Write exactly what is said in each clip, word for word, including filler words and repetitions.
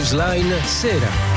Newsline Sera.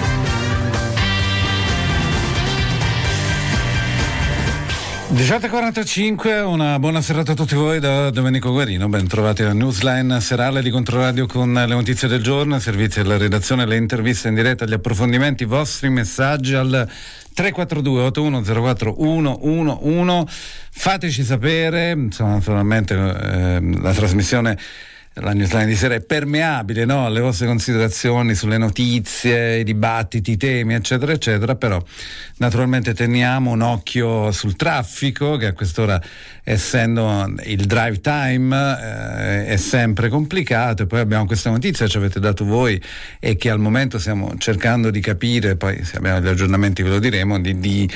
diciotto e quarantacinque, una buona serata a tutti voi da Domenico Guarino, ben trovati alla Newsline serale di Controradio con le notizie del giorno, servizi della redazione, le interviste in diretta, gli approfondimenti, i vostri messaggi al tre quattro due otto uno zero quattro uno uno uno, fateci sapere, insomma, naturalmente eh, la trasmissione, la Newsline di sera è permeabile, no, alle vostre considerazioni sulle notizie, i dibattiti, i temi, eccetera, eccetera, però naturalmente teniamo un occhio sul traffico, che a quest'ora, essendo il drive time, eh, è sempre complicato, e poi abbiamo questa notizia che ci avete dato voi e che al momento stiamo cercando di capire, poi se abbiamo gli aggiornamenti ve lo diremo, di, di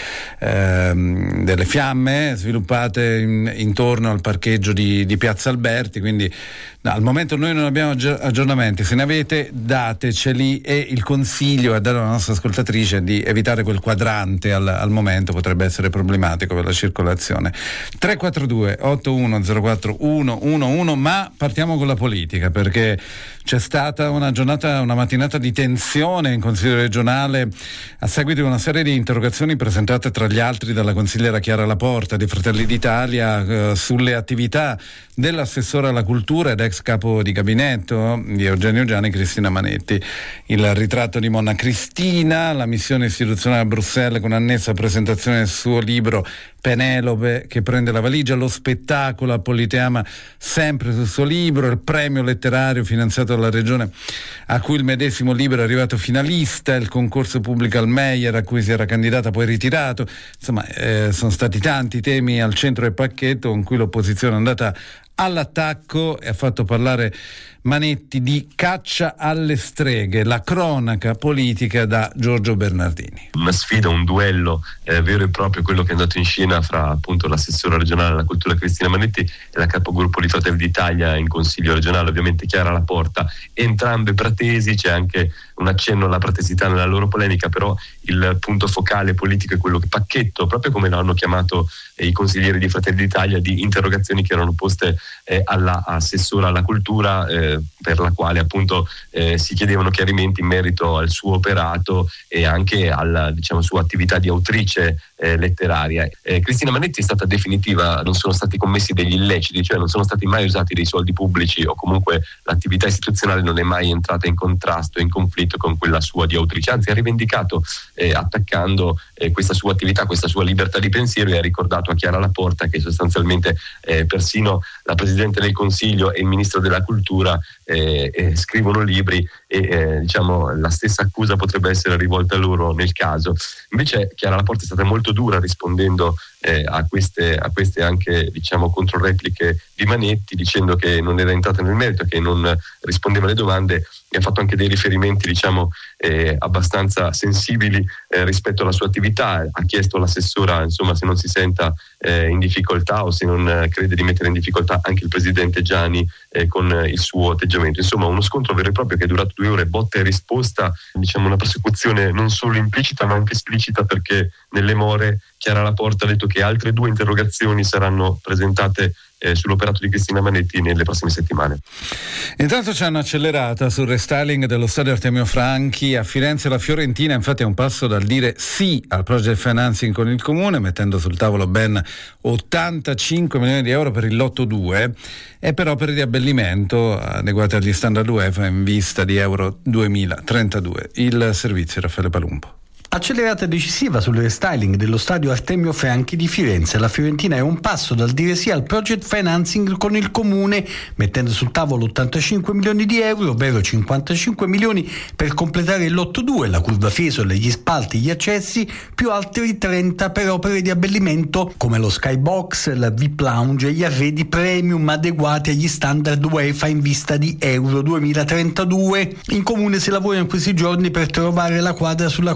ehm, delle fiamme sviluppate in, intorno al parcheggio di, di Piazza Alberti, quindi no, al momento noi non abbiamo aggiornamenti, se ne avete dateceli, e il consiglio è dato alla nostra ascoltatrice di evitare quel quadrante al, al momento, potrebbe essere problematico per la circolazione. tre quattro due otto uno zero quattro uno uno uno, ma partiamo con la politica, perché c'è stata una giornata, una mattinata di tensione in Consiglio regionale a seguito di una serie di interrogazioni presentate tra gli altri dalla consigliera Chiara Laporta di Fratelli d'Italia eh, sulle attività dell'assessore alla cultura ed ex capo di gabinetto di Eugenio Giani, Cristina Manetti. Il ritratto di Monna Cristina, la missione istituzionale a Bruxelles con annessa presentazione del suo libro Penelope che prende la valigia, lo spettacolo a Politeama sempre sul suo libro, il premio letterario finanziato dalla regione a cui il medesimo libro è arrivato finalista, il concorso pubblico al Meyer a cui si era candidata poi ritirato, insomma eh, sono stati tanti temi al centro del pacchetto con cui l'opposizione è andata all'attacco e ha fatto parlare Manetti di caccia alle streghe, la cronaca politica da Giorgio Bernardini. Una sfida, un duello eh, vero e proprio, quello che è andato in scena fra appunto l'assessora regionale alla cultura Cristina Manetti e la capogruppo di Fratelli d'Italia in Consiglio regionale, ovviamente Chiara Laporta, entrambe pratesi, c'è anche un accenno alla pratesità nella loro polemica, però il punto focale politico è quello che pacchetto, proprio come l'hanno chiamato eh, i consiglieri di Fratelli d'Italia, di interrogazioni che erano poste eh, alla assessora alla cultura, eh, per la quale appunto eh, si chiedevano chiarimenti in merito al suo operato e anche alla, diciamo, sua attività di autrice eh, letteraria. Eh, Cristina Manetti è stata definitiva, non sono stati commessi degli illeciti, cioè non sono stati mai usati dei soldi pubblici, o comunque l'attività istituzionale non è mai entrata in contrasto, in conflitto con quella sua di autrice, anzi ha rivendicato eh, attaccando eh, questa sua attività, questa sua libertà di pensiero, e ha ricordato a Chiara Laporta che sostanzialmente eh, persino la Presidente del Consiglio e il Ministro della Cultura eh, eh, scrivono libri e eh, diciamo la stessa accusa potrebbe essere rivolta a loro nel caso. Invece Chiara Laporta è stata molto dura rispondendo eh, a queste a queste anche diciamo controrepliche di Manetti, dicendo che non era entrata nel merito, che non rispondeva alle domande, e ha fatto anche dei riferimenti diciamo eh, abbastanza sensibili eh, rispetto alla sua attività. Ha chiesto all'assessora insomma se non si senta eh, in difficoltà o se non eh, crede di mettere in difficoltà anche il presidente Giani eh, con eh, il suo atteggiamento. Insomma uno scontro vero e proprio che è durato due ore, botta e risposta, diciamo una persecuzione non solo implicita ma anche esplicita, perché nelle more Chiara Laporta ha detto che altre due interrogazioni saranno presentate eh, sull'operato di Cristina Manetti nelle prossime settimane. Intanto c'è un'accelerata sul restyling dello stadio Artemio Franchi a Firenze. La Fiorentina infatti è un passo dal dire sì al project financing con il comune, mettendo sul tavolo ben ottantacinque milioni di euro per il lotto due e per opere di abbellimento adeguate agli standard UEFA in vista di Euro duemilatrentadue. Il servizio Raffaele Palumbo. Accelerata decisiva sul restyling dello stadio Artemio Franchi di Firenze. La Fiorentina è un passo dal dire sì al project financing con il comune, mettendo sul tavolo ottantacinque milioni di euro, ovvero cinquantacinque milioni per completare il lotto due, la curva Fiesole, gli spalti, gli accessi, più altri trenta per opere di abbellimento come lo skybox, la V I P lounge e gli arredi premium adeguati agli standard UEFA in vista di Euro duemilatrentadue. In comune si lavora in questi giorni per trovare la quadra sulla concessione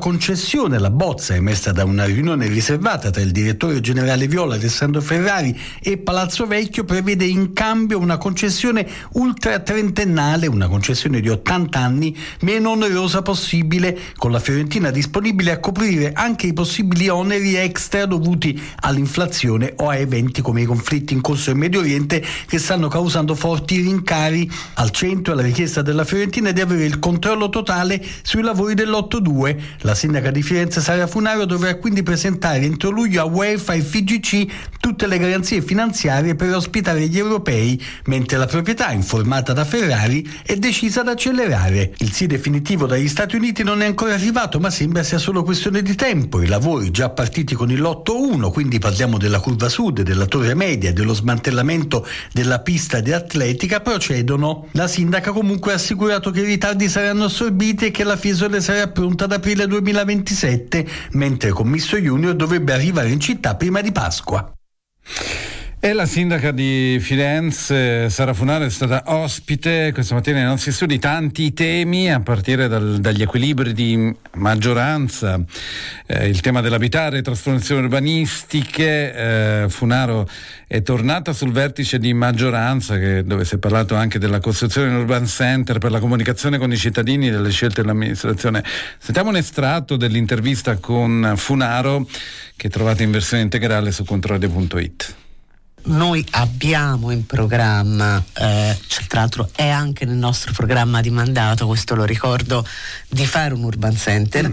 concessione, la bozza emessa da una riunione riservata tra il direttore generale Viola, Alessandro Ferrari, e Palazzo Vecchio, prevede in cambio una concessione ultra trentennale, una concessione di ottanta anni, meno onerosa possibile, con la Fiorentina disponibile a coprire anche i possibili oneri extra dovuti all'inflazione o a eventi come i conflitti in corso in Medio Oriente, che stanno causando forti rincari. Al centro è la richiesta della Fiorentina di avere il controllo totale sui lavori dell'otto due. La sindaca di Firenze Sara Funaro dovrà quindi presentare entro luglio a UEFA e F I G C tutte le garanzie finanziarie per ospitare gli europei, mentre la proprietà, informata da Ferrari, è decisa ad accelerare. Il sì definitivo dagli Stati Uniti non è ancora arrivato, ma sembra sia solo questione di tempo. I lavori già partiti con il lotto uno, quindi parliamo della curva sud, della torre media e dello smantellamento della pista di atletica, procedono. La sindaca comunque ha assicurato che i ritardi saranno assorbiti e che la Fiesole sarà pronta ad aprile duemilaventisette, mentre Commisso Junior dovrebbe arrivare in città prima di Pasqua. E la sindaca di Firenze, Sara Funaro, è stata ospite questa mattina nei nostri studi. Tanti temi, a partire dal, dagli equilibri di maggioranza, eh, il tema dell'abitare, trasformazioni urbanistiche. eh, Funaro è tornata sul vertice di maggioranza, che, dove si è parlato anche della costruzione di un urban center per la comunicazione con i cittadini delle scelte dell'amministrazione. Sentiamo un estratto dell'intervista con Funaro, che trovate in versione integrale su controradio punto it. Noi abbiamo in programma, eh, cioè, tra l'altro è anche nel nostro programma di mandato, questo lo ricordo, di fare un urban center. Mm.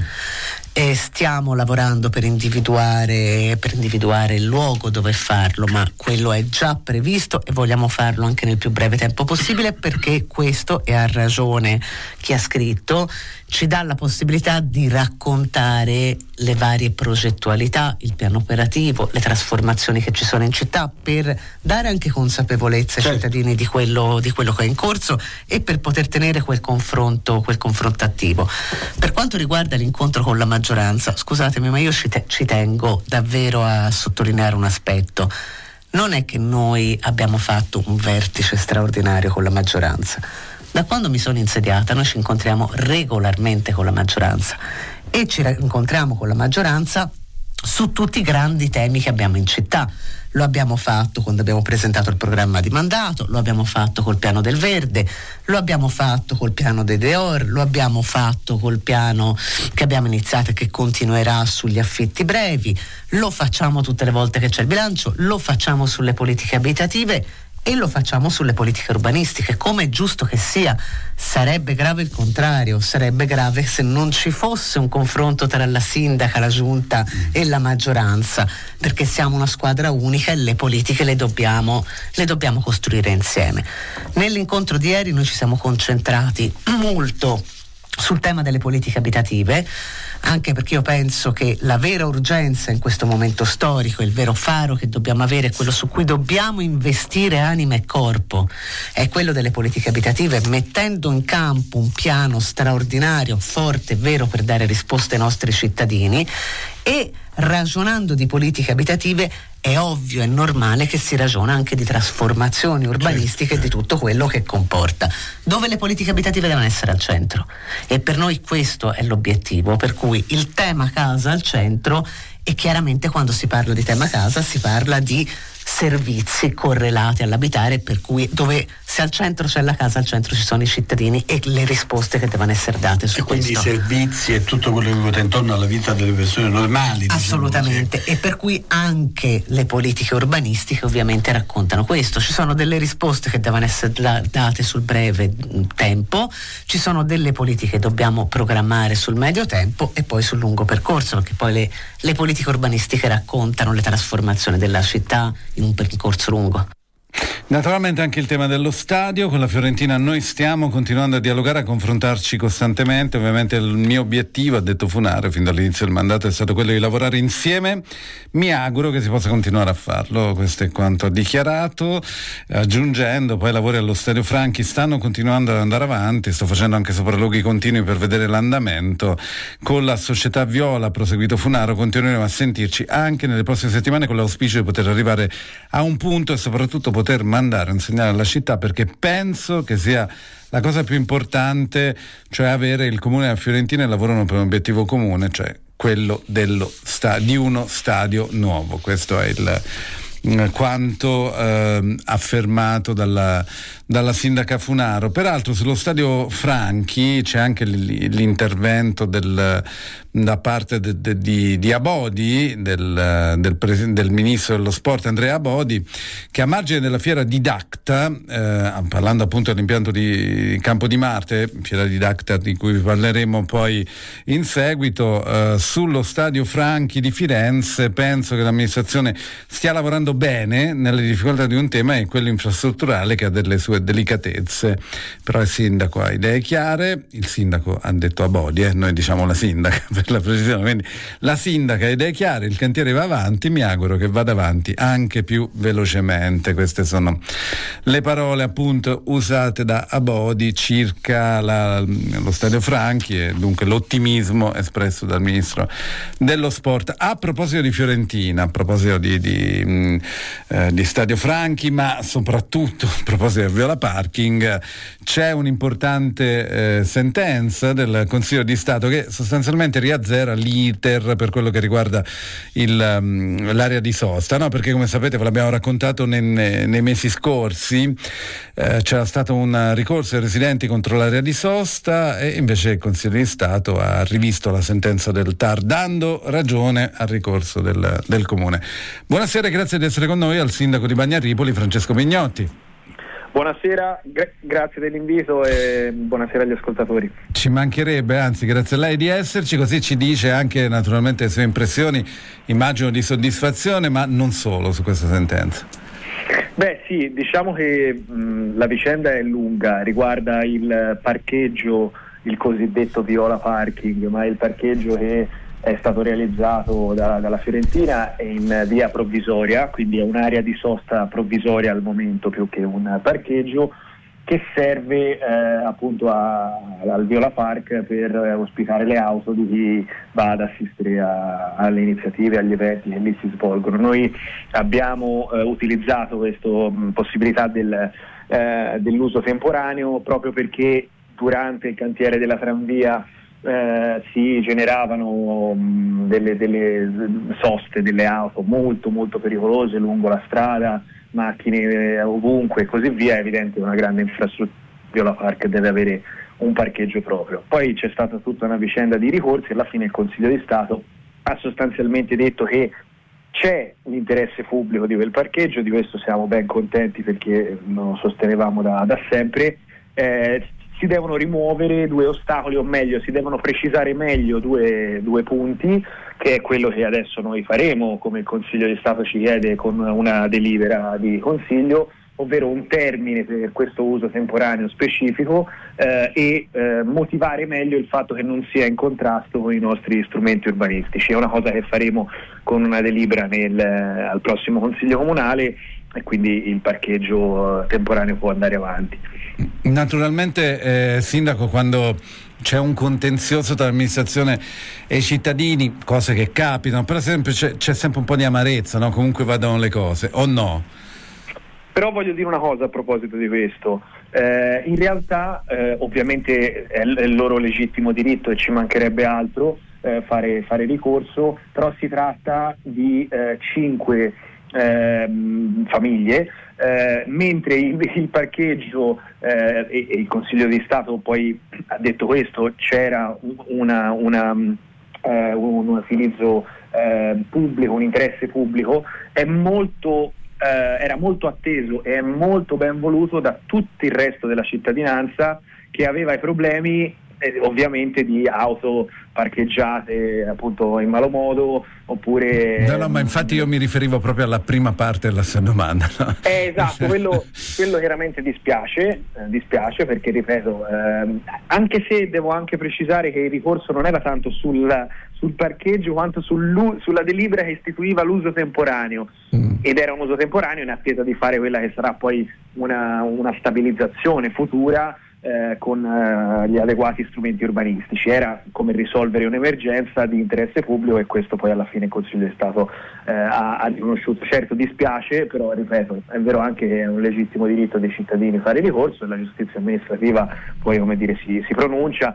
E stiamo lavorando per individuare, per individuare il luogo dove farlo, ma quello è già previsto e vogliamo farlo anche nel più breve tempo possibile, perché questo, e ha ragione chi ha scritto, ci dà la possibilità di raccontare le varie progettualità, il piano operativo, le trasformazioni che ci sono in città, per dare anche consapevolezza ai certo. cittadini di quello, di quello che è in corso, e per poter tenere quel confronto, quel confronto attivo. Per quanto riguarda l'incontro con la maggioranza, scusatemi, ma io ci, te- ci tengo davvero a sottolineare un aspetto. Non è che noi abbiamo fatto un vertice straordinario con la maggioranza. Da quando mi sono insediata noi ci incontriamo regolarmente con la maggioranza e ci incontriamo con la maggioranza su tutti i grandi temi che abbiamo in città. Lo abbiamo fatto quando abbiamo presentato il programma di mandato, lo abbiamo fatto col piano del verde, lo abbiamo fatto col piano dei Deor, lo abbiamo fatto col piano che abbiamo iniziato e che continuerà sugli affitti brevi, lo facciamo tutte le volte che c'è il bilancio, lo facciamo sulle politiche abitative e lo facciamo sulle politiche urbanistiche, come è giusto che sia. Sarebbe grave il contrario, sarebbe grave se non ci fosse un confronto tra la sindaca, la giunta e la maggioranza, perché siamo una squadra unica e le politiche le dobbiamo, le dobbiamo costruire insieme. Nell'incontro di ieri noi ci siamo concentrati molto sul tema delle politiche abitative, anche perché io penso che la vera urgenza in questo momento storico, il vero faro che dobbiamo avere, quello su cui dobbiamo investire anima e corpo, è quello delle politiche abitative, mettendo in campo un piano straordinario, forte, vero, per dare risposte ai nostri cittadini. E ragionando di politiche abitative è ovvio e normale che si ragiona anche di trasformazioni urbanistiche e di tutto quello che comporta, dove le politiche abitative devono essere al centro, e per noi questo è l'obiettivo, per cui il tema casa al centro. E chiaramente quando si parla di tema casa si parla di servizi correlati all'abitare, per cui dove se al centro c'è la casa, al centro ci sono i cittadini e le risposte che devono essere date su e questo. Quindi i servizi e tutto quello che ruota intorno alla vita delle persone normali. Assolutamente, diciamo, e per cui anche le politiche urbanistiche ovviamente raccontano questo. Ci sono delle risposte che devono essere date sul breve tempo, ci sono delle politiche che dobbiamo programmare sul medio tempo e poi sul lungo percorso, perché poi le, le politiche urbanistiche raccontano le trasformazioni della città in un percorso lungo. Naturalmente anche il tema dello stadio. Con la Fiorentina noi stiamo continuando a dialogare, a confrontarci costantemente. Ovviamente il mio obiettivo, ha detto Funaro fin dall'inizio del mandato, è stato quello di lavorare insieme. Mi auguro che si possa continuare a farlo, questo è quanto ha dichiarato, aggiungendo poi i lavori allo Stadio Franchi stanno continuando ad andare avanti. Sto facendo anche sopralluoghi continui per vedere l'andamento. Con la società Viola, ha proseguito Funaro, continueremo a sentirci anche nelle prossime settimane, con l'auspicio di poter arrivare a un punto e soprattutto poter mandare un segnale alla città, perché penso che sia la cosa più importante, cioè avere il Comune e la Fiorentina e lavorano per un obiettivo comune, cioè quello dello sta- di uno stadio nuovo. Questo è il quanto eh, affermato dalla, dalla sindaca Funaro. Peraltro sullo stadio Franchi c'è anche l'intervento del, da parte de, de, di, di Abodi, del, del, pres- del ministro dello sport Andrea Abodi, che a margine della fiera Didacta, eh, parlando appunto dell'impianto di Campo di Marte, fiera Didacta di cui vi parleremo poi in seguito, eh, sullo stadio Franchi di Firenze penso che l'amministrazione stia lavorando bene nelle difficoltà di un tema, è quello infrastrutturale, che ha delle sue delicatezze, però il sindaco ha idee chiare, il sindaco ha detto Abodi, eh, noi diciamo la sindaca per la precisione, quindi la sindaca ha idee chiare, il cantiere va avanti, mi auguro che vada avanti anche più velocemente. Queste sono le parole appunto usate da Abodi circa la, lo stadio Franchi e dunque l'ottimismo espresso dal ministro dello sport. A proposito di Fiorentina, a proposito di, di mh, Eh, di Stadio Franchi, ma soprattutto a proposito del viola parking, c'è un'importante eh, sentenza del Consiglio di Stato che sostanzialmente riazzera l'iter per quello che riguarda il, um, l'area di sosta, no? Perché come sapete, ve l'abbiamo raccontato nei, nei mesi scorsi, eh, c'era stato un ricorso ai residenti contro l'area di sosta e invece il Consiglio di Stato ha rivisto la sentenza del T A R dando ragione al ricorso del, del Comune. Buonasera, grazie di essere con noi al sindaco di Bagnaripoli, Francesco Pignotti. Buonasera, gra- grazie dell'invito e buonasera agli ascoltatori. Ci mancherebbe, anzi grazie a lei di esserci, così ci dice anche naturalmente le sue impressioni, immagino di soddisfazione, ma non solo su questa sentenza. Beh sì, diciamo che mh, la vicenda è lunga, riguarda il parcheggio, il cosiddetto viola parking, ma il parcheggio che è stato realizzato da, dalla Fiorentina in via provvisoria, quindi è un'area di sosta provvisoria al momento più che un parcheggio, che serve eh, appunto a, al Viola Park per ospitare le auto di chi va ad assistere a, alle iniziative, agli eventi che lì si svolgono. Noi abbiamo eh, utilizzato questa possibilità del, eh, dell'uso temporaneo proprio perché durante il cantiere della tranvia Eh, si generavano mh, delle, delle soste delle auto molto molto pericolose lungo la strada, macchine ovunque e così via. È evidente una grande infrastruttura, Viola Park deve avere un parcheggio proprio. Poi c'è stata tutta una vicenda di ricorsi e alla fine il Consiglio di Stato ha sostanzialmente detto che c'è l'interesse pubblico di quel parcheggio, di questo siamo ben contenti perché lo sostenevamo da, da sempre. Eh, si devono rimuovere due ostacoli, o meglio si devono precisare meglio due, due punti, che è quello che adesso noi faremo come il Consiglio di Stato ci chiede con una delibera di Consiglio, ovvero un termine per questo uso temporaneo specifico eh, e eh, motivare meglio il fatto che non sia in contrasto con i nostri strumenti urbanistici. È una cosa che faremo con una delibera nel, al prossimo Consiglio Comunale e quindi il parcheggio temporaneo può andare avanti. Naturalmente, eh, Sindaco, quando c'è un contenzioso tra l'amministrazione e i cittadini, cose che capitano, però sempre c'è, c'è sempre un po' di amarezza, no? Comunque vadano le cose, o no? Però voglio dire una cosa a proposito di questo. Eh, in realtà eh, ovviamente è l- è il loro legittimo diritto e ci mancherebbe altro eh, fare, fare ricorso, però si tratta di eh, cinque eh, famiglie, eh, mentre il, il parcheggio eh, e, e il Consiglio di Stato poi ha detto questo, c'era una, una, eh, un utilizzo eh, pubblico, un interesse pubblico, è molto Eh, era molto atteso e è molto ben voluto da tutto il resto della cittadinanza, che aveva i problemi eh, ovviamente di auto parcheggiate appunto in malo modo oppure no no ma infatti io mi riferivo proprio alla prima parte della sua domanda, no? eh, esatto, quello, quello chiaramente dispiace eh, dispiace perché ripeto ehm, anche se devo anche precisare che il ricorso non era tanto sul, sul parcheggio quanto sul, sulla delibera che istituiva l'uso temporaneo mm. ed era un uso temporaneo in attesa di fare quella che sarà poi una, una stabilizzazione futura Eh, con eh, gli adeguati strumenti urbanistici. Era come risolvere un'emergenza di interesse pubblico e questo poi alla fine il Consiglio di Stato eh, ha, ha riconosciuto. Certo dispiace, però ripeto, è vero anche che è un legittimo diritto dei cittadini fare ricorso e la giustizia amministrativa poi come dire si, si pronuncia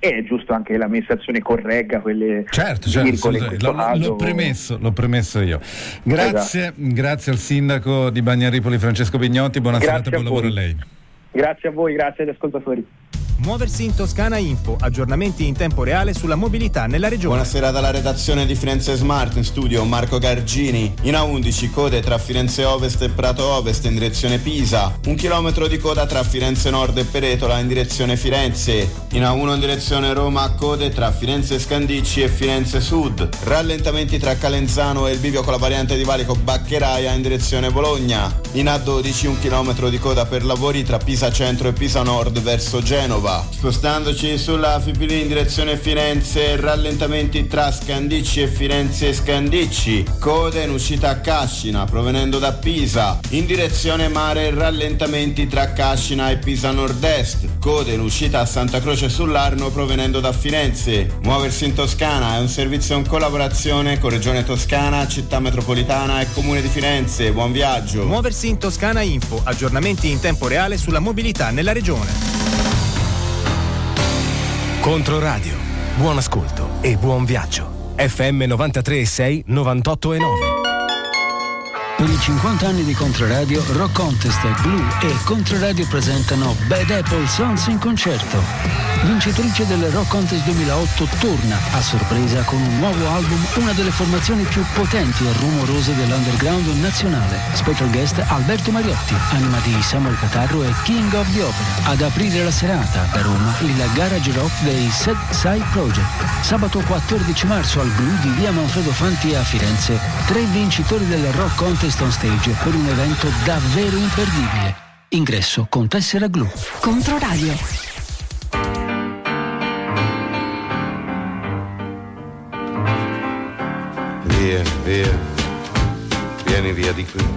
e è giusto anche che l'amministrazione corregga quelle certo, certo, virgole in questo l'ho, caso. l'ho premesso, l'ho premesso io. Grazie, esatto. Grazie al sindaco di Bagnaripoli Francesco Pignotti, buona serata e buon lavoro a lei. Grazie a voi, grazie agli ascoltatori. Muoversi in Toscana Info, aggiornamenti in tempo reale sulla mobilità nella regione. Buonasera dalla redazione di Firenze Smart, in studio Marco Gargini. In A undici code tra Firenze Ovest e Prato Ovest in direzione Pisa, un chilometro di coda tra Firenze Nord e Peretola in direzione Firenze. In A uno in direzione Roma, code tra Firenze Scandicci e Firenze Sud. Rallentamenti tra Calenzano e il bivio con la variante di valico Baccheraia in direzione Bologna. In A dodici un chilometro di coda per lavori tra Pisa Centro e Pisa Nord verso Genova. Spostandoci sulla Fipili in direzione Firenze, rallentamenti tra Scandicci e Firenze Scandicci, code in uscita a Cascina provenendo da Pisa. In direzione mare, rallentamenti tra Cascina e Pisa Nord-Est, code in uscita a Santa Croce sull'Arno provenendo da Firenze. Muoversi in Toscana è un servizio in collaborazione con Regione Toscana, Città Metropolitana e Comune di Firenze. Buon viaggio. Muoversi in Toscana Info, aggiornamenti in tempo reale sulla mobilità nella regione. Controradio, buon ascolto e buon viaggio. F M novantatré e sei, novantotto e nove. Per i cinquanta anni di Controradio, Rock Contest, Glue e Controradio presentano Bad Apple Sons in concerto. Vincitrice del Rock Contest duemilaotto torna a sorpresa con un nuovo album, una delle formazioni più potenti e rumorose dell'underground nazionale. Special guest Alberto Mariotti, anima di Samuel Catarro e King of the Opera. Ad aprire la serata da Roma il garage rock dei Sad Side Project. Sabato quattordici marzo al Glue di via Manfredo Fanti a Firenze. Tre vincitori del Rock Contest on stage per un evento davvero imperdibile. Ingresso con tessera Glue. Controradio. Via, via, vieni via di qui.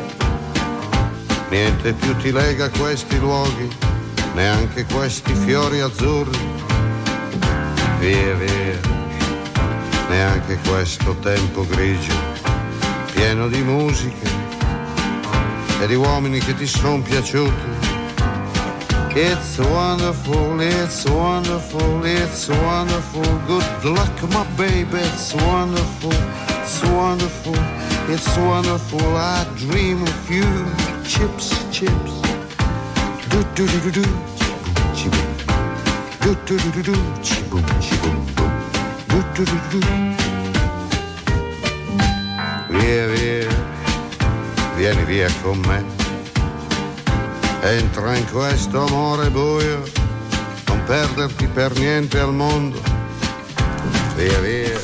Niente più ti lega a questi luoghi, neanche questi fiori azzurri. Via, via, neanche questo tempo grigio, pieno di musiche e di uomini che ti sono piaciuti. It's wonderful, it's wonderful, it's wonderful. Good luck, my baby, it's wonderful, it's wonderful, it's wonderful. I dream of you. Chips, chips. Do do do do do. Chi-boom. Do do do do do. Chi-boom, chi-boom, boom. Do do do do. Via, via, vieni via con me. Entra in questo amore buio, non perderti per niente al mondo. Via, via.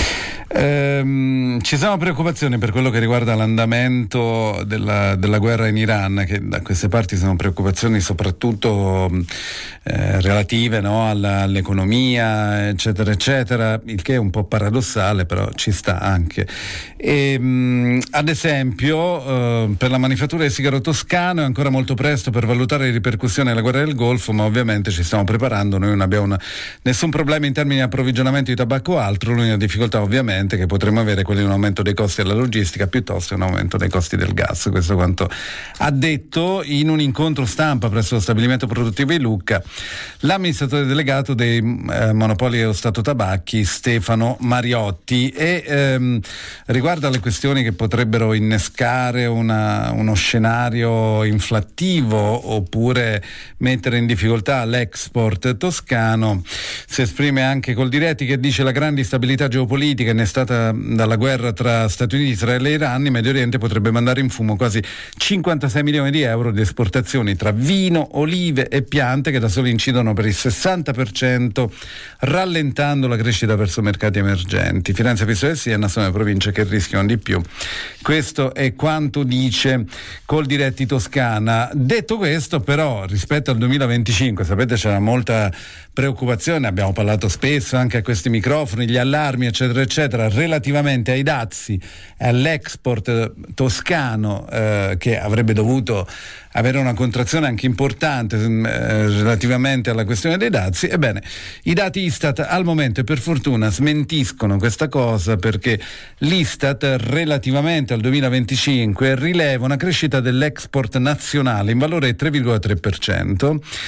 Ehm, ci sono preoccupazioni per quello che riguarda l'andamento della, della guerra in Iran, che da queste parti sono preoccupazioni soprattutto eh, relative, no, alla, all'economia, eccetera eccetera, il che è un po' paradossale, però ci sta anche. E, mh, ad esempio eh, per la manifattura del sigaro toscano è ancora molto presto per valutare le ripercussioni della guerra del Golfo, ma ovviamente ci stiamo preparando. Noi non abbiamo una, nessun problema in termini di approvvigionamento di tabacco o altro. L'unica difficoltà ovviamente che potremmo avere quello di un aumento dei costi della logistica piuttosto che un aumento dei costi del gas. Questo quanto ha detto in un incontro stampa presso lo stabilimento produttivo di Lucca l'amministratore delegato dei eh, monopoli dello Stato Tabacchi Stefano Mariotti. E ehm, riguardo alle questioni che potrebbero innescare una, uno scenario inflattivo oppure mettere in difficoltà l'export toscano, si esprime anche Coldiretti, che dice: la grande instabilità geopolitica innestata dalla guerra tra Stati Uniti, Israele e Iran, in Medio Oriente potrebbe mandare in fumo quasi cinquantasei milioni di euro di esportazioni tra vino, olive e piante, che da sole incidono per il sessanta per cento, rallentando la crescita verso mercati emergenti. Firenze, Pistoia e Siena sono le province che rischiano di più. Questo è quanto dice Coldiretti Toscana. Detto questo, però, rispetto al duemilaventicinque, sapete, c'era molta preoccupazione, abbiamo parlato spesso anche a questi microfoni, gli allarmi eccetera eccetera, relativamente ai dazi e all'export toscano, eh, che avrebbe dovuto avere una contrazione anche importante eh, relativamente alla questione dei dazi. Ebbene, i dati Istat al momento, e per fortuna, smentiscono questa cosa, perché l'Istat relativamente al duemilaventicinque rileva una crescita dell'export nazionale in valore tre virgola tre per cento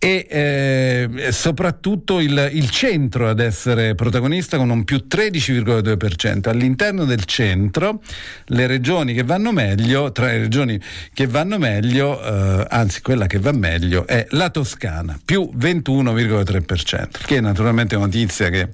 e eh, soprattutto il, il centro ad essere protagonista con un più tredici virgola due per cento. All'interno del centro le regioni che vanno meglio, tra le regioni che vanno meglio, eh, anzi quella che va meglio è la Toscana, più ventuno virgola tre per cento, che è naturalmente una notizia che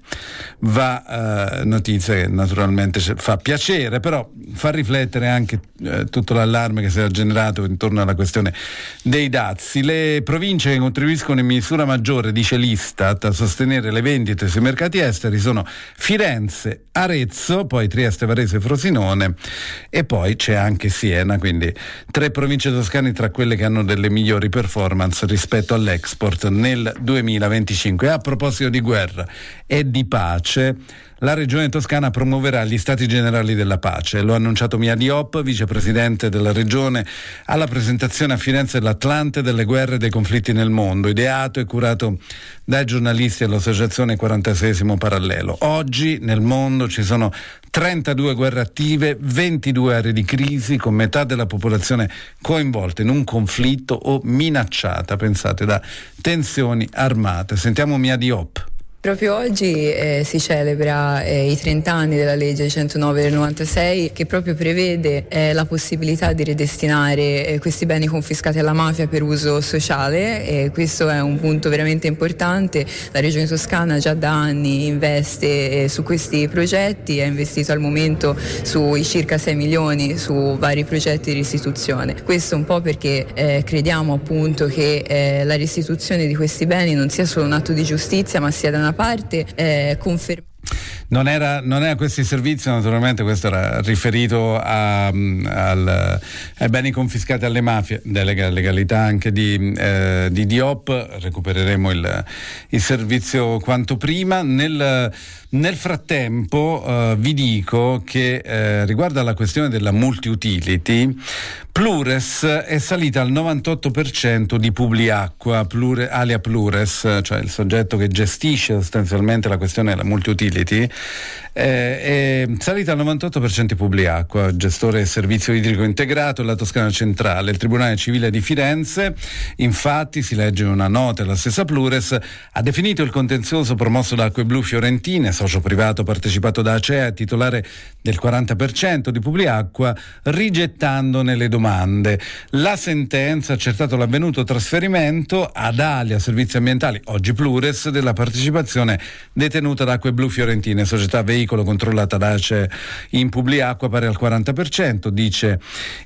va, eh, notizia che naturalmente fa piacere, però fa riflettere anche eh, tutto l'allarme che si è generato intorno alla questione dei dazi. Le province che contribuiscono in misura maggiore, dice l'Istat, a sostenere le vendite sui mercati esteri sono Firenze, Arezzo, poi Trieste, Varese, Frosinone e poi c'è anche Siena, quindi tre province toscane tra quelle che hanno delle migliori performance rispetto all'export nel duemilaventicinque. A proposito di guerra e di pace, la regione toscana promuoverà gli stati generali della pace. Lo ha annunciato Mia Diop, vicepresidente della regione, alla presentazione a Firenze dell'Atlante delle guerre e dei conflitti nel mondo, ideato e curato dai giornalisti dell'associazione quarantaseiesimo Parallelo. Oggi nel mondo ci sono trentadue guerre attive, ventidue aree di crisi, con metà della popolazione coinvolta in un conflitto o minacciata, pensate, da tensioni armate. Sentiamo Mia Diop. Proprio oggi eh, si celebra eh, i trenta anni della legge centonove del novantasei, che proprio prevede eh, la possibilità di ridestinare eh, questi beni confiscati alla mafia per uso sociale, e questo è un punto veramente importante. La Regione Toscana già da anni investe eh, su questi progetti, ha investito al momento sui circa sei milioni su vari progetti di restituzione. Questo un po' perché eh, crediamo appunto che eh, la restituzione di questi beni non sia solo un atto di giustizia, ma sia da una parte eh, confermata. Non era, non era questi servizi, naturalmente questo era riferito a, al, ai beni confiscati alle mafie, della legalità anche di, eh, di Diop. Recupereremo il, il servizio quanto prima. Nel, nel frattempo eh, vi dico che eh, riguardo alla questione della multi-utility, Plures è salita al novantotto per cento di Publiacqua, Plure, alia Plures, cioè il soggetto che gestisce sostanzialmente la questione della multi-utility, eh, è salita al novantotto per cento di Publiacqua, gestore del servizio idrico integrato della Toscana Centrale. Il Tribunale Civile di Firenze, infatti, si legge in una nota della stessa Plures, ha definito il contenzioso promosso da Acque Blu Fiorentine, socio privato partecipato da Acea, titolare del quaranta per cento di Publiacqua, rigettandone le domande. La sentenza ha accertato l'avvenuto trasferimento ad Alia Servizi Ambientali, oggi Plures, della partecipazione detenuta da Acque Blu Fiorentine, società veicolo controllata da Acea in Publiacqua, pari al quaranta per cento, dice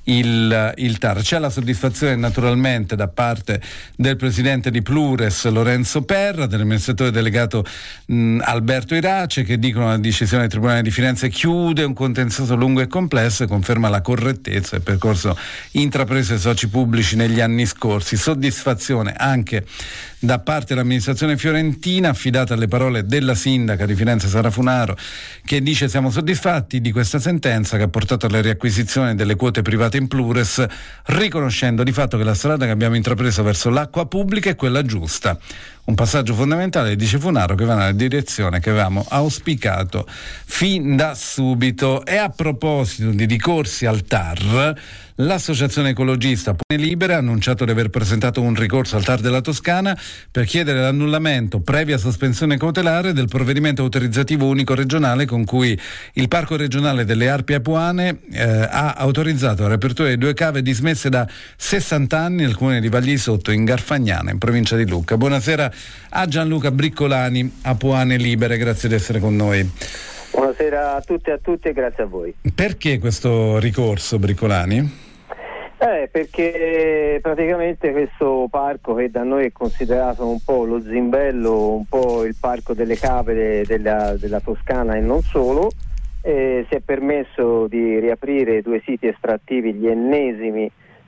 il, il T A R. C'è la soddisfazione naturalmente da parte del presidente di Plures, Lorenzo Perra, dell'amministratore delegato mh, Alberto Irace, che dicono la decisione del Tribunale di Firenze chiude un contenzioso lungo e complesso e conferma la correttezza del percorso intrapreso ai soci pubblici negli anni scorsi. Soddisfazione anche da parte dell'amministrazione fiorentina, affidata alle parole della sindaca di Firenze Sara Funaro, che dice: siamo soddisfatti di questa sentenza che ha portato alla riacquisizione delle quote private in Plures, riconoscendo di fatto che la strada che abbiamo intrapreso verso l'acqua pubblica è quella giusta. Un passaggio fondamentale, dice Funaro, che va nella direzione che avevamo auspicato fin da subito. E a proposito di ricorsi al T A R, l'associazione ecologista Pone Libere ha annunciato di aver presentato un ricorso al T A R della Toscana per chiedere l'annullamento, previa sospensione cautelare, del provvedimento autorizzativo unico regionale con cui il Parco regionale delle Arpi Apuane eh, ha autorizzato la riapertura di due cave dismesse da sessanta anni nel comune di Vaglisotto, in Garfagnana, in provincia di Lucca. Buonasera a Gianluca Briccolani, Apuane Libere, grazie di essere con noi. Buonasera a tutti e a tutti e grazie a voi. Perché questo ricorso, Briccolani? Eh, perché praticamente questo parco, che da noi è considerato un po' lo zimbello, un po' il parco delle cave della, della Toscana e non solo, eh, si è permesso di riaprire due siti estrattivi, gli ennesimi,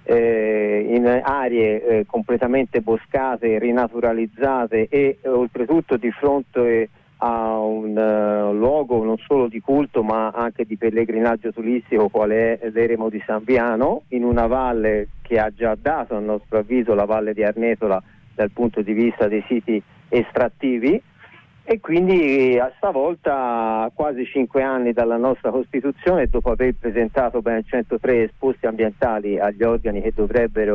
eh, in aree eh, completamente boscate, rinaturalizzate e eh, oltretutto di fronte a un uh, luogo non solo di culto ma anche di pellegrinaggio turistico, quale è l'eremo di San Viano, in una valle che ha già dato, a nostro avviso, la valle di Arnetola dal punto di vista dei siti estrattivi. E quindi a stavolta, a quasi cinque anni dalla nostra Costituzione, dopo aver presentato ben centotré esposti ambientali agli organi che dovrebbero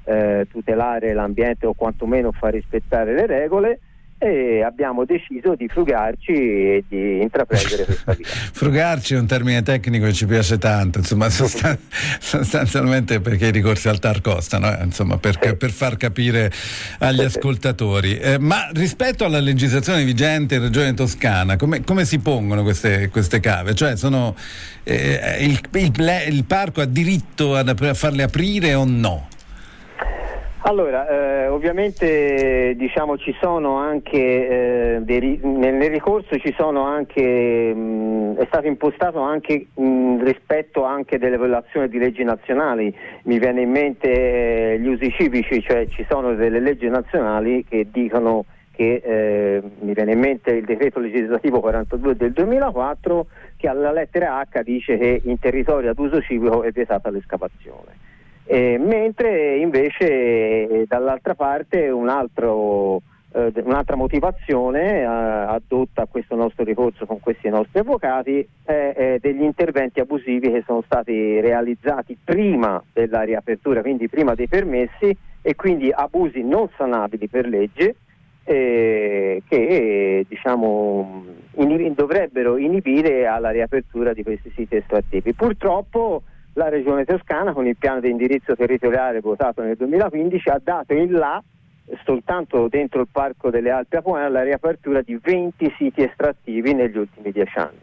eh, tutelare l'ambiente o quantomeno far rispettare le regole, e abbiamo deciso di frugarci e di intraprendere questa via. Frugarci è un termine tecnico che ci piace tanto, insomma, sostan- sostanzialmente perché i ricorsi al T A R costano, eh, insomma, per, sì. per far capire agli sì, ascoltatori. Eh, ma rispetto alla legislazione vigente in Regione Toscana, come, come si pongono queste, queste cave? Cioè, sono eh, il, il, il parco ha diritto ad, a farle aprire o no? Allora, eh, ovviamente diciamo ci sono anche eh, dei, nel, nel ricorso ci sono anche mh, è stato impostato anche mh, rispetto anche delle violazioni di leggi nazionali. Mi viene in mente eh, gli usi civici, cioè ci sono delle leggi nazionali che dicono che eh, mi viene in mente il decreto legislativo quarantadue del duemilaquattro, che alla lettera H dice che in territorio ad uso civico è vietata l'escavazione. Eh, mentre invece eh, dall'altra parte un altro, eh, un'altra motivazione eh, addotta a questo nostro ricorso con questi nostri avvocati è, è degli interventi abusivi che sono stati realizzati prima della riapertura, quindi prima dei permessi, e quindi abusi non sanabili per legge eh, che eh, diciamo inib- dovrebbero inibire alla riapertura di questi siti estrattivi. Purtroppo la Regione Toscana, con il piano di indirizzo territoriale votato nel duemilaquindici, ha dato in là, soltanto dentro il Parco delle Alpi Apuane, la riapertura di venti siti estrattivi negli ultimi dieci anni.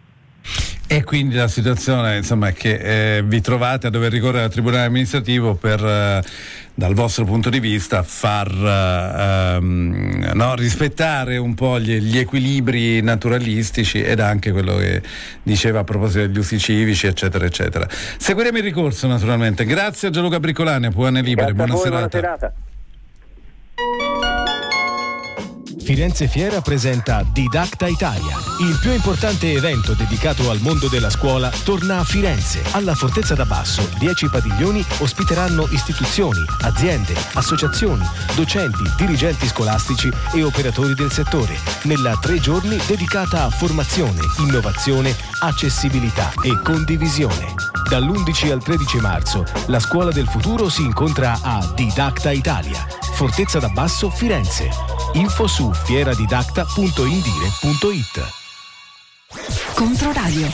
E quindi la situazione, insomma, è che eh, vi trovate a dover ricorrere al Tribunale amministrativo per, eh, dal vostro punto di vista, far eh, um, no, rispettare un po' gli, gli equilibri naturalistici, ed anche quello che diceva a proposito degli usi civici, eccetera, eccetera. Seguiremo il ricorso, naturalmente. Grazie a Gianluca Bricolani, a Puane Libere. Buona, voi, serata. buona serata. Firenze Fiera presenta Didacta Italia. Il più importante evento dedicato al mondo della scuola torna a Firenze. Alla Fortezza da Basso, dieci padiglioni ospiteranno istituzioni, aziende, associazioni, docenti, dirigenti scolastici e operatori del settore. Nella tre giorni dedicata a formazione, innovazione, accessibilità e condivisione. Dall'undici al tredici marzo, la Scuola del Futuro si incontra a Didacta Italia. Fortezza da Basso, Firenze. Info su fieradidacta punto indire punto it. Controradio.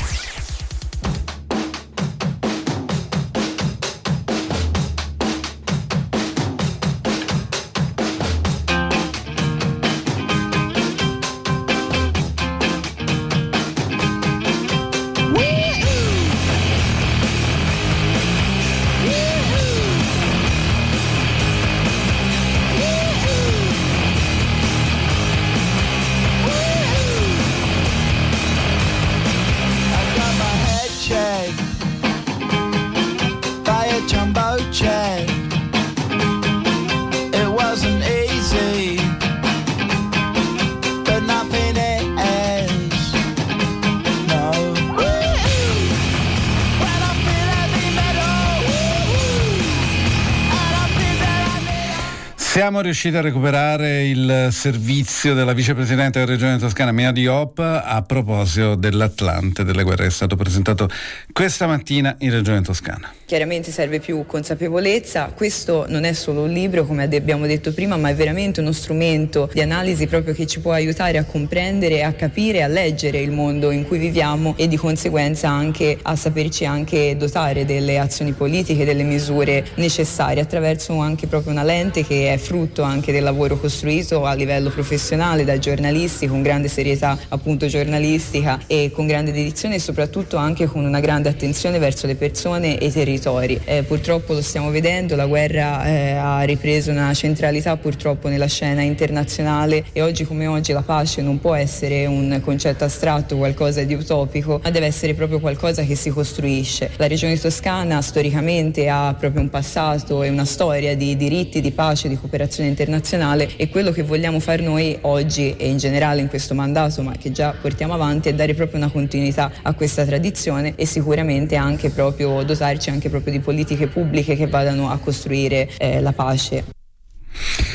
Siamo riusciti a recuperare il servizio della vicepresidente della Regione Toscana Mia Diop a proposito dell'Atlante delle guerre, che è stato presentato questa mattina in Regione Toscana. Chiaramente serve più consapevolezza. Questo non è solo un libro, come abbiamo detto prima, ma è veramente uno strumento di analisi proprio che ci può aiutare a comprendere, a capire, a leggere il mondo in cui viviamo e di conseguenza anche a saperci anche dotare delle azioni politiche, delle misure necessarie, attraverso anche proprio una lente che è frutto anche del lavoro costruito a livello professionale da giornalisti, con grande serietà appunto giornalistica e con grande dedizione, e soprattutto anche con una grande attenzione verso le persone e i territori. Eh, purtroppo lo stiamo vedendo, la guerra eh, ha ripreso una centralità purtroppo nella scena internazionale, e oggi come oggi la pace non può essere un concetto astratto, qualcosa di utopico, ma deve essere proprio qualcosa che si costruisce. La Regione Toscana storicamente ha proprio un passato e una storia di diritti, di pace, di cooperazione internazionale, e quello che vogliamo fare noi oggi e in generale in questo mandato, ma che già portiamo avanti, è dare proprio una continuità a questa tradizione e sicuramente anche proprio dotarci anche proprio di politiche pubbliche che vadano a costruire eh, la pace.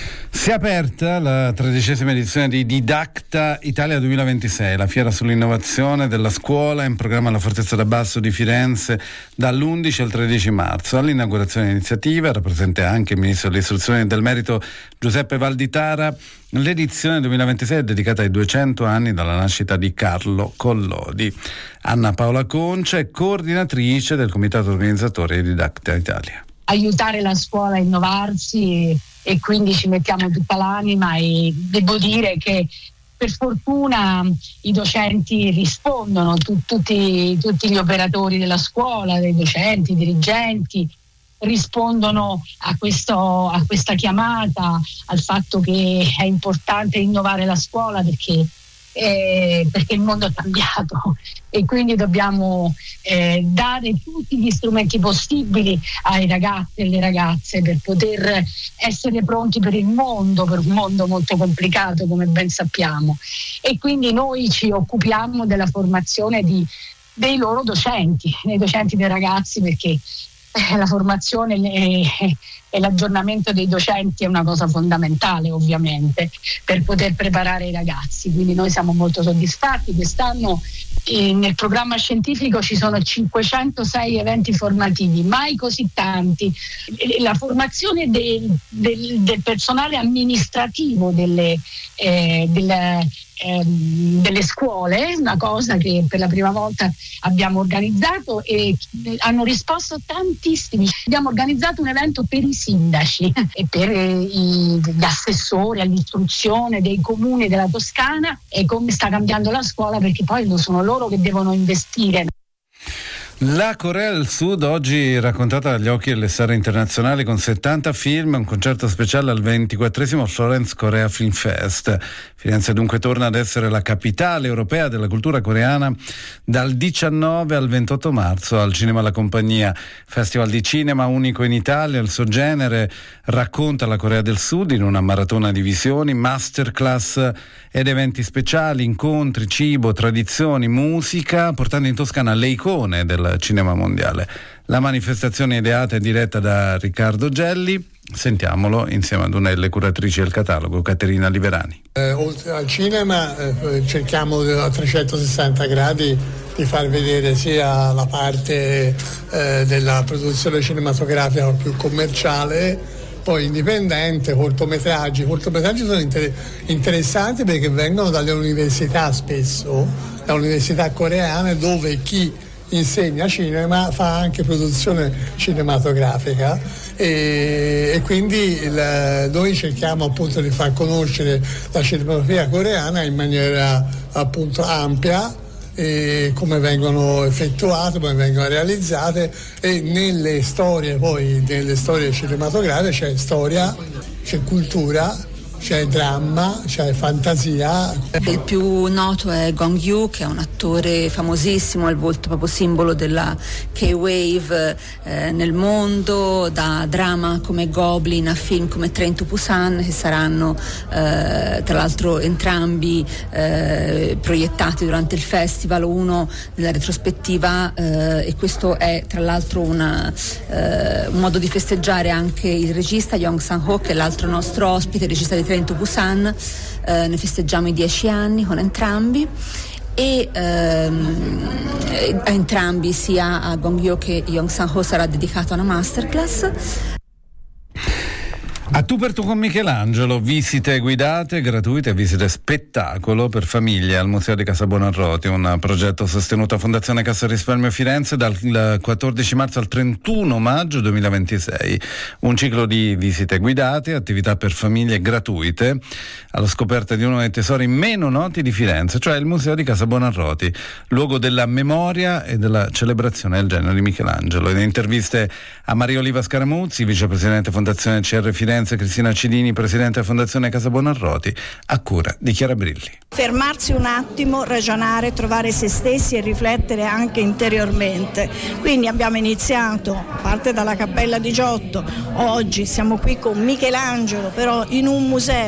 Si è aperta la tredicesima edizione di Didacta Italia duemilaventisei, la fiera sull'innovazione della scuola in programma alla Fortezza d'Abbasso di Firenze dall'undici al tredici marzo. All'inaugurazione dell'iniziativa era presente anche il ministro dell'istruzione e del merito Giuseppe Valditara. L'edizione duemilaventisei è dedicata ai duecento anni dalla nascita di Carlo Collodi. Anna Paola Concia è coordinatrice del comitato organizzatore di Didacta Italia. Aiutare la scuola a innovarsi e quindi ci mettiamo tutta l'anima, e devo dire che per fortuna i docenti rispondono, tu, tutti, tutti gli operatori della scuola, dei docenti, i dirigenti rispondono a, questo, a questa chiamata, al fatto che è importante innovare la scuola perché Eh, perché il mondo è cambiato e quindi dobbiamo eh, dare tutti gli strumenti possibili ai ragazzi e alle ragazze per poter essere pronti per il mondo, per un mondo molto complicato come ben sappiamo, e quindi noi ci occupiamo della formazione di, dei loro docenti, dei docenti dei ragazzi, perché eh, la formazione e, e l'aggiornamento dei docenti è una cosa fondamentale ovviamente per poter preparare i ragazzi, quindi noi siamo molto soddisfatti. Quest'anno eh, nel programma scientifico ci sono cinquecentosei eventi formativi, mai così tanti. La formazione del, del, del personale amministrativo delle, eh, delle, eh, delle scuole, una cosa che per la prima volta abbiamo organizzato e hanno risposto tantissimi. Abbiamo organizzato un evento per i sindaci e per i, gli assessori all'istruzione dei comuni della Toscana, e come sta cambiando la scuola, perché poi lo sono loro che devono investire. La Corea del Sud oggi raccontata dagli occhi delle star internazionali con settanta film, un concerto speciale al ventiquattresimo Florence Korea Film Fest. Firenze dunque torna ad essere la capitale europea della cultura coreana dal diciannove al ventotto marzo al Cinema La Compagnia, festival di cinema unico in Italia. Il suo genere racconta la Corea del Sud in una maratona di visioni, masterclass ed eventi speciali, incontri, cibo, tradizioni, musica, portando in Toscana le icone del cinema mondiale. La manifestazione ideata e diretta da Riccardo Gelli. Sentiamolo insieme ad una delle curatrici del catalogo, Caterina Liverani. Eh, oltre al cinema eh, cerchiamo a trecentosessanta gradi di far vedere sia la parte eh, della produzione cinematografica più commerciale, poi indipendente, cortometraggi. I cortometraggi sono inter- interessanti perché vengono dalle università spesso, da università coreane, dove chi insegna cinema fa anche produzione cinematografica e, e quindi il, noi cerchiamo appunto di far conoscere la cinematografia coreana in maniera appunto ampia, e come vengono effettuate, come vengono realizzate, e nelle storie poi nelle storie cinematografiche c'è storia, c'è cultura, c'è dramma, c'è fantasia. Il più noto è Gong Yoo, che è un attore famosissimo, è il volto proprio simbolo della K-Wave eh, nel mondo, da drama come Goblin a film come Train to Busan, che saranno eh, tra l'altro entrambi eh, proiettati durante il festival, uno nella retrospettiva eh, e questo è tra l'altro una, eh, un modo di festeggiare anche il regista Yong Sang-ho, che è l'altro nostro ospite, il regista di Train to Busan. Eh, ne festeggiamo i dieci anni con entrambi e ehm, a entrambi, sia a Gong Yoo che Yong Sang-ho, sarà dedicata una masterclass. A tu per tu con Michelangelo, visite guidate, gratuite, visite spettacolo per famiglie al Museo di Casa Buonarroti, un progetto sostenuto a Fondazione Cassa Risparmio Firenze dal quattordici marzo al trentuno maggio duemilaventisei. Un ciclo di visite guidate, attività per famiglie gratuite, alla scoperta di uno dei tesori meno noti di Firenze, cioè il Museo di Casa Buonarroti, luogo della memoria e della celebrazione del genio di Michelangelo. In interviste a Maria Oliva Scaramuzzi, vicepresidente Fondazione C R Firenze, Cristina Cidini, presidente della Fondazione Casa Buonarroti, a cura di Chiara Brilli. Fermarsi un attimo, ragionare, trovare se stessi e riflettere anche interiormente. Quindi abbiamo iniziato, a parte dalla Cappella di Giotto, oggi siamo qui con Michelangelo, però in un museo che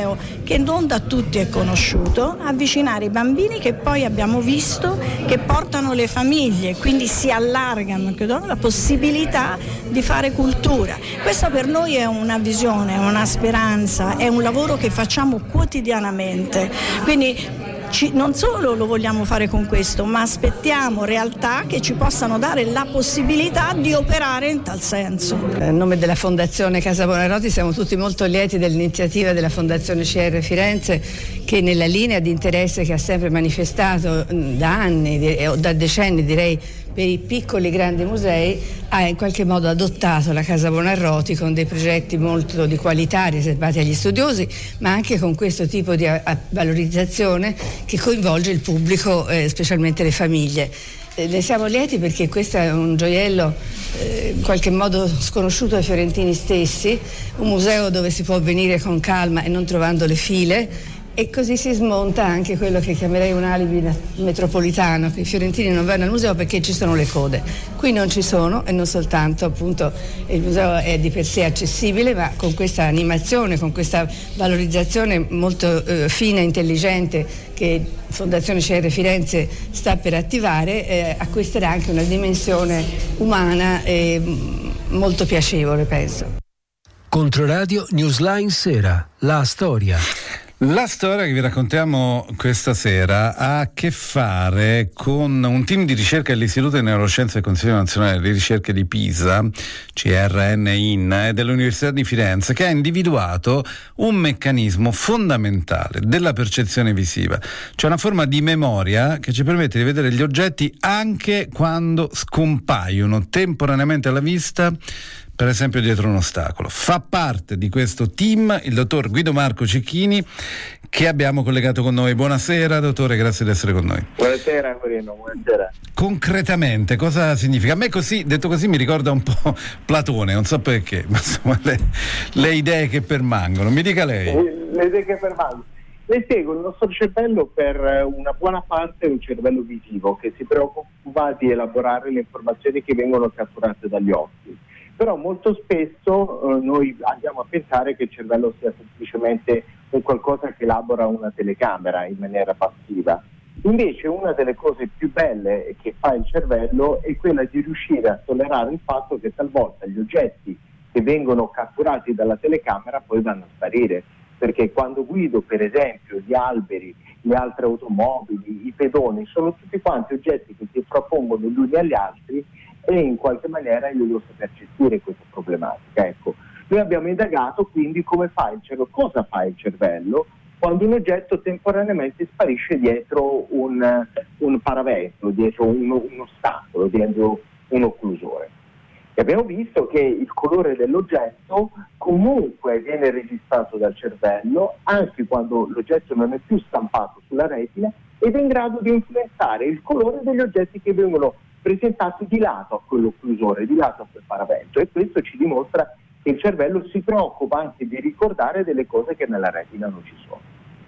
che non da tutti è conosciuto, avvicinare i bambini che poi abbiamo visto che portano le famiglie, quindi si allargano la possibilità di fare cultura. Questa per noi è una visione, è una speranza, è un lavoro che facciamo quotidianamente, quindi Ci, non solo lo vogliamo fare con questo, ma aspettiamo realtà che ci possano dare la possibilità di operare in tal senso. A nome della Fondazione Casa Buonarroti siamo tutti molto lieti dell'iniziativa della Fondazione C R Firenze, che nella linea di interesse che ha sempre manifestato da anni o da decenni direi per i piccoli grandi musei, ha in qualche modo adottato la Casa Buonarroti con dei progetti molto di qualità riservati agli studiosi, ma anche con questo tipo di a- a valorizzazione che coinvolge il pubblico, eh, specialmente le famiglie. Eh, ne siamo lieti perché questo è un gioiello eh, in qualche modo sconosciuto ai fiorentini stessi, un museo dove si può venire con calma e non trovando le file. E così si smonta anche quello che chiamerei un alibi metropolitano, che i fiorentini non vanno al museo perché ci sono le code. Qui non ci sono, e non soltanto, appunto, il museo è di per sé accessibile, ma con questa animazione, con questa valorizzazione molto eh, fine e intelligente che Fondazione C R Firenze sta per attivare, eh, acquisterà anche una dimensione umana e molto piacevole, penso. Controradio Newsline Sera, la storia. La storia che vi raccontiamo questa sera ha a che fare con un team di ricerca dell'Istituto di Neuroscienze del Consiglio Nazionale di Ricerche di Pisa, C R N I N, e dell'Università di Firenze, che ha individuato un meccanismo fondamentale della percezione visiva, cioè una forma di memoria che ci permette di vedere gli oggetti anche quando scompaiono temporaneamente alla vista, per esempio dietro un ostacolo. Fa parte di questo team il dottor Guido Marco Cecchini, che abbiamo collegato con noi. Buonasera dottore, grazie di essere con noi. Buonasera Corino, buonasera. Concretamente cosa significa? A me così, detto così, mi ricorda un po' Platone, non so perché, ma insomma le, le idee che permangono. Mi dica lei. Le idee che permangono. Le spiego, il nostro cervello per una buona parte è un cervello visivo che si preoccupa di elaborare le informazioni che vengono catturate dagli occhi. Però molto spesso eh, noi andiamo a pensare che il cervello sia semplicemente un qualcosa che elabora una telecamera in maniera passiva. Invece una delle cose più belle che fa il cervello è quella di riuscire a tollerare il fatto che talvolta gli oggetti che vengono catturati dalla telecamera poi vanno a sparire. Perché quando guido, per esempio, gli alberi, le altre automobili, i pedoni, sono tutti quanti oggetti che si propongono gli uni agli altri, e in qualche maniera io devo saper gestire questa problematica. Ecco, noi abbiamo indagato quindi come fa il cervello, cosa fa il cervello quando un oggetto temporaneamente sparisce dietro un, un paravento, dietro un, un ostacolo, dietro un occlusore. E abbiamo visto che il colore dell'oggetto comunque viene registrato dal cervello anche quando l'oggetto non è più stampato sulla retina, ed è in grado di influenzare il colore degli oggetti che vengono presentati di lato a quell'occlusore, di lato a quel paravento, e questo ci dimostra che il cervello si preoccupa anche di ricordare delle cose che nella retina non ci sono.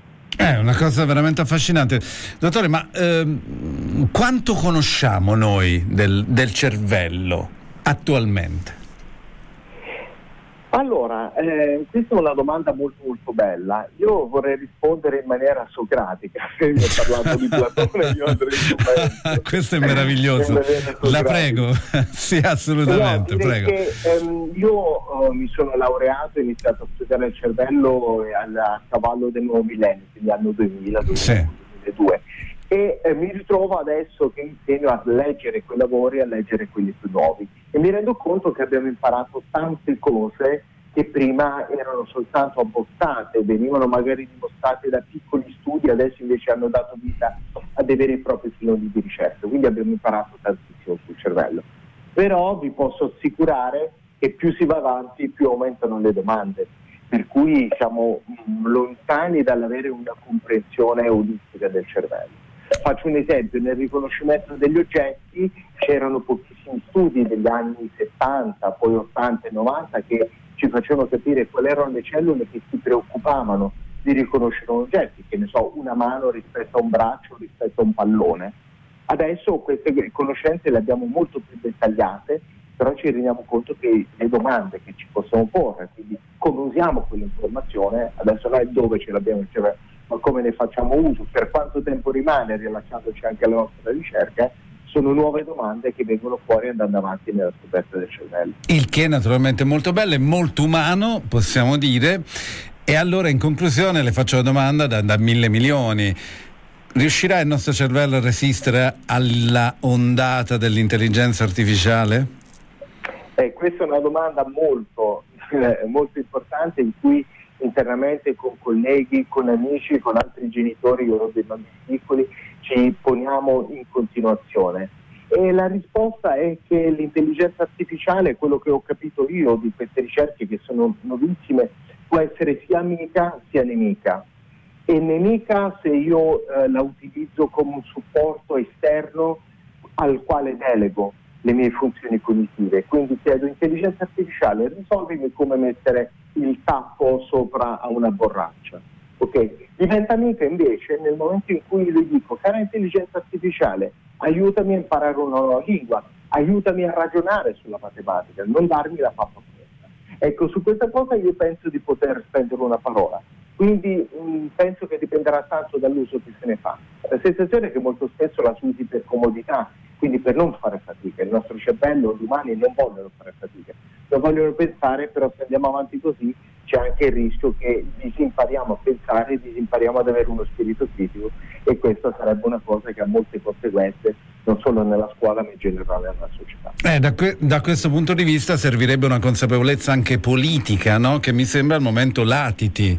È una cosa veramente affascinante. Dottore, ma ehm, quanto conosciamo noi del, del cervello attualmente? Allora, eh, questa è una domanda molto molto bella. Io vorrei rispondere in maniera socratica. Se io ho parlato di Platone, io andrei su questo. Questo è meraviglioso. La prego. Sì, assolutamente, no, prego. Che, ehm, io uh, mi sono laureato e ho iniziato a studiare il cervello al, a cavallo del nuovo millennio, quindi anno duemila, duemiladue. E eh, mi ritrovo adesso che insegno a leggere quei lavori, a leggere quelli più nuovi, e mi rendo conto che abbiamo imparato tante cose che prima erano soltanto abbozzate, venivano magari dimostrate da piccoli studi, adesso invece hanno dato vita a dei veri e propri filoni di ricerca, quindi abbiamo imparato tantissimo sul cervello. Però vi posso assicurare che più si va avanti più aumentano le domande, per cui siamo mh, lontani dall'avere una comprensione olistica del cervello. Faccio un esempio: nel riconoscimento degli oggetti c'erano pochissimi studi degli anni settanta, poi ottanta e novanta che ci facevano capire quali erano le cellule che si preoccupavano di riconoscere oggetti, che ne so, una mano rispetto a un braccio, rispetto a un pallone. Adesso queste conoscenze le abbiamo molto più dettagliate, però ci rendiamo conto che le domande che ci possiamo porre, quindi come usiamo quell'informazione, adesso non è dove ce l'abbiamo in cervello, ma come ne facciamo uso, per quanto tempo rimane, rilasciandoci anche alla nostra ricerca, sono nuove domande che vengono fuori andando avanti nella scoperta del cervello. Il che naturalmente è molto bello e molto umano, possiamo dire. E allora in conclusione le faccio la domanda da, da mille milioni: riuscirà il nostro cervello a resistere alla ondata dell'intelligenza artificiale? Eh, questa è una domanda molto, eh, molto importante, in cui internamente con colleghi, con amici, con altri genitori o dei bambini piccoli ci poniamo in continuazione. E la risposta è che l'intelligenza artificiale, quello che ho capito io di queste ricerche che sono nuovissime, può essere sia amica sia nemica. E nemica se io eh, la utilizzo come un supporto esterno al quale delego le mie funzioni cognitive. Quindi chiedo: intelligenza artificiale, risolvimi come mettere il tappo sopra a una borraccia. Ok? Diventa amica invece nel momento in cui le dico: cara intelligenza artificiale, aiutami a imparare una nuova lingua, aiutami a ragionare sulla matematica, non darmi la pappa fresca. Ecco, su questa cosa io penso di poter spendere una parola. Quindi mh, penso che dipenderà tanto dall'uso che se ne fa. La sensazione è che molto spesso la si usi per comodità, quindi per non fare fatica. Il nostro cervello, gli umani non vogliono fare fatica, non vogliono pensare, però se andiamo avanti così c'è anche il rischio che disimpariamo a pensare, disimpariamo ad avere uno spirito critico, e questa sarebbe una cosa che ha molte conseguenze non solo nella scuola ma in generale nella società. Eh, da, que- da questo punto di vista servirebbe una consapevolezza anche politica, no? Che mi sembra al momento latiti.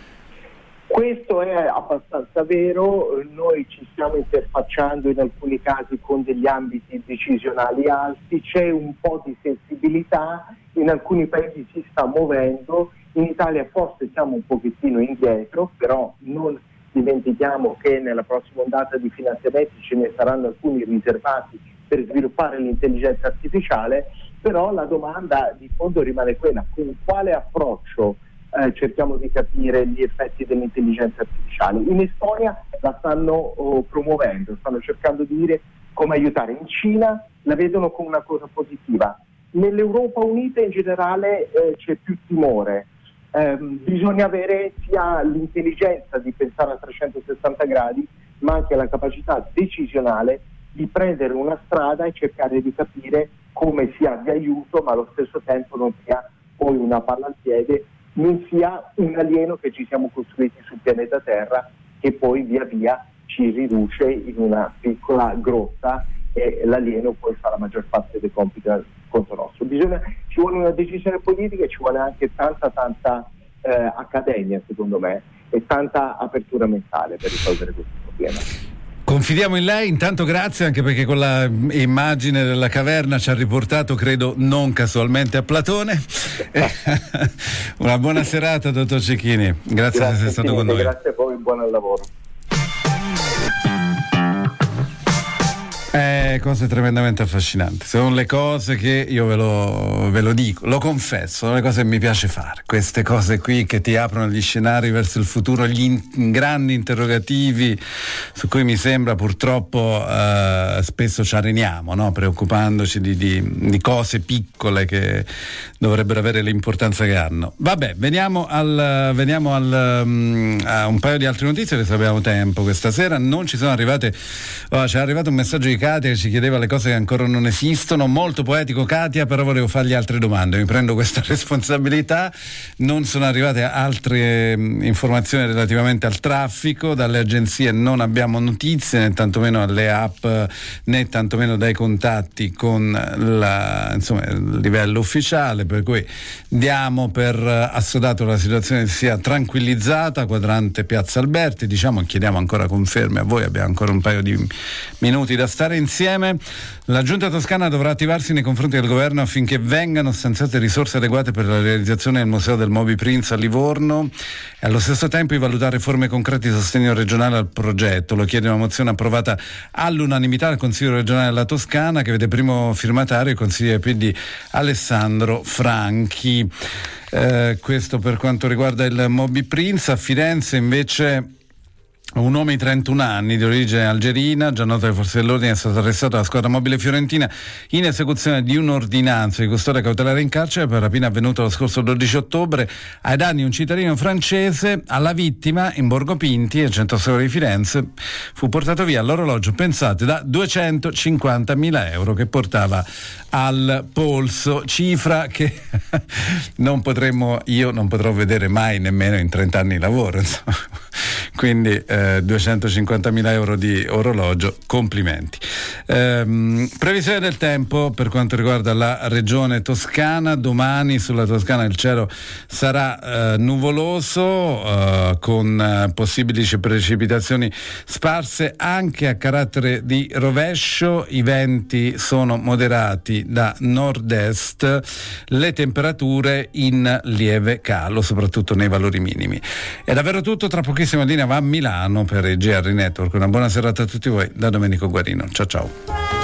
Questo è abbastanza vero, noi ci stiamo interfacciando in alcuni casi con degli ambiti decisionali alti, c'è un po' di sensibilità, in alcuni paesi si sta muovendo, in Italia forse siamo un pochettino indietro, però non dimentichiamo che nella prossima ondata di finanziamenti ce ne saranno alcuni riservati per sviluppare l'intelligenza artificiale, però la domanda di fondo rimane quella: con quale approccio Eh, cerchiamo di capire gli effetti dell'intelligenza artificiale. In Estonia la stanno oh, promuovendo, stanno cercando di dire come aiutare. In Cina la vedono come una cosa positiva. Nell'Europa Unita in generale eh, c'è più timore. Eh, bisogna avere sia l'intelligenza di pensare a trecentosessanta gradi, ma anche la capacità decisionale di prendere una strada e cercare di capire come sia di aiuto, ma allo stesso tempo non sia poi una palla al piede, non sia un alieno che ci siamo costruiti sul pianeta Terra, che poi via via ci riduce in una piccola grotta e l'alieno poi fa la maggior parte dei compiti conto nostro. Bisogna, ci vuole una decisione politica e ci vuole anche tanta tanta eh, accademia, secondo me, e tanta apertura mentale per risolvere questo problema. Confidiamo in lei, intanto grazie, anche perché con la immagine della caverna ci ha riportato, credo non casualmente, a Platone. Una buona serata, dottor Cecchini, grazie, grazie di essere stato con noi. Grazie a voi, buon lavoro. Eh, cose tremendamente affascinanti, sono le cose che io ve lo, ve lo dico, lo confesso, sono le cose che mi piace fare, queste cose qui che ti aprono gli scenari verso il futuro, gli in, grandi interrogativi su cui mi sembra purtroppo eh, spesso ci areniamo, no? Preoccupandoci di, di, di cose piccole che dovrebbero avere l'importanza che hanno. Vabbè, veniamo al veniamo al um, a un paio di altre notizie, perché abbiamo tempo questa sera. Non ci sono arrivate, oh, c'è arrivato un messaggio di Katia che ci chiedeva le cose che ancora non esistono, molto poetico Katia, però volevo fargli altre domande, mi prendo questa responsabilità. Non sono arrivate altre mh, informazioni relativamente al traffico, dalle agenzie non abbiamo notizie, né tantomeno alle app, né tantomeno dai contatti con la, insomma, il livello ufficiale, per cui diamo per assodato la situazione sia tranquillizzata. Quadrante Piazza Alberti, diciamo, chiediamo ancora conferme a voi, abbiamo ancora un paio di minuti da stare insieme. La Giunta Toscana dovrà attivarsi nei confronti del governo affinché vengano stanziate risorse adeguate per la realizzazione del Museo del Moby Prince a Livorno e allo stesso tempo di valutare forme concrete di sostegno regionale al progetto. Lo chiede una mozione approvata all'unanimità dal Consiglio regionale della Toscana, che vede primo firmatario il consigliere P D Alessandro Franchi. Eh, questo per quanto riguarda il Moby Prince. A Firenze invece Un uomo di trentuno anni di origine algerina, già noto alle forze dell'ordine, è stato arrestato dalla squadra mobile fiorentina in esecuzione di un'ordinanza di custodia cautelare in carcere per rapina avvenuta lo scorso dodici ottobre ai danni di un cittadino francese. Alla vittima, in Borgo Pinti, al centro storico di Firenze, fu portato via l'orologio, pensate, da duecentocinquantamila euro che portava al polso, cifra che non potremmo, io non potrò vedere mai nemmeno in trenta anni di lavoro, insomma. Quindi eh, duecentocinquantamila euro di orologio, complimenti. Ehm, previsione del tempo per quanto riguarda la regione Toscana: domani sulla Toscana il cielo sarà eh, nuvoloso eh, con eh, possibili precipitazioni sparse anche a carattere di rovescio. I venti sono moderati da nord-est, le temperature in lieve calo, soprattutto nei valori minimi. È davvero tutto, tra pochissimo linea va a Milano per il G R Network. Una buona serata a tutti voi da Domenico Guarino. Ciao ciao.